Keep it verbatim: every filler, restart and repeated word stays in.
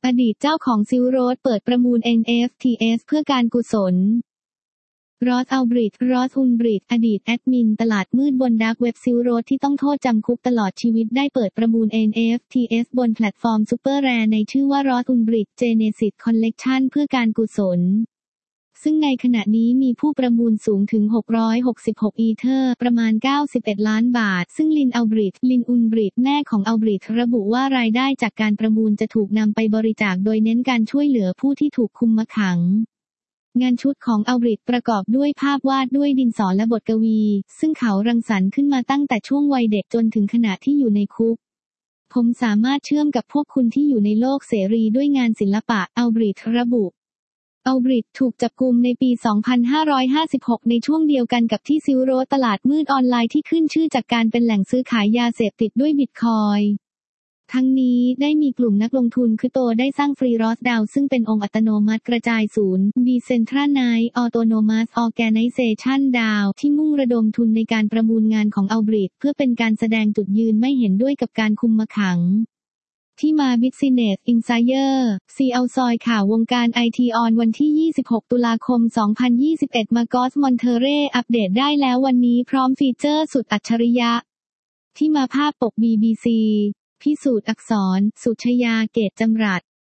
อดีตเจ้าของซิลโรดเปิดประมูล เอ็น เอฟ ที เอส เพื่อการกุศลรอส อัลบริดรอส อุลบริดอดีตแอดมินตลาดมืดบนดาร์กเว็บซิลโรดที่ต้องโทษจำคุกตลอดชีวิตได้เปิดประมูล เอ็น เอฟ ที เอส บนแพลตฟอร์มซูเปอร์แรร์ในชื่อว่ารอส อุลบริด Genesis Collection เพื่อการกุศลซึ่งในขณะนี้มีผู้ประมูลสูงถึงหกร้อยหกสิบหกอีเธอร์ประมาณเก้าสิบเอ็ดล้านบาทซึ่งลิน อัลบริดลิน อุลบริดแม่ของอัลบริดระบุว่ารายได้จากการประมูลจะถูกนำไปบริจาคโดยเน้นการช่วยเหลือผู้ที่ถูกคุมขังงานชุดของอัลบริดประกอบด้วยภาพวาดด้วยดินสอและบทกวีซึ่งเขารังสรรค์ขึ้นมาตั้งแต่ช่วงวัยเด็กจนถึงขณะที่อยู่ในคุกผมสามารถเชื่อมกับพวกคุณที่อยู่ในโลกเสรีด้วยงานศิลปะอัลบริดระบุอัลบริดถูกจับกุมในปี สองพันห้าร้อยห้าสิบหก ในช่วงเดียวกันกับที่ซิลโรดตลาดมืดออนไลน์ที่ขึ้นชื่อจากการเป็นแหล่งซื้อขายยาเสพติดด้วยบิตคอยน์ทั้งนี้ได้มีกลุ่มนักลงทุนคริปโตได้สร้างฟรีรอสดาวซึ่งเป็นองค์อัตโนมัติกระจายศูนย์ Decentralized Autonomous Organization ดาว ที่มุ่งระดมทุนในการประมูลงานของอัลบริดเพื่อเป็นการแสดงจุดยืนไม่เห็นด้วยกับการคุมขังที่มา Business Insider ซี เอาซอยข่าววงการไอทีออนวันที่ยี่สิบหกตุลาคมสองพันยี่สิบเอ็ดมากอส มอนเทเร่อัปเดตได้แล้ววันนี้พร้อมฟีเจอร์สุดอัจฉริยะที่มาภาพปก บี บี ซี พิสูจน์อักษรสุชยาเกตจำรัด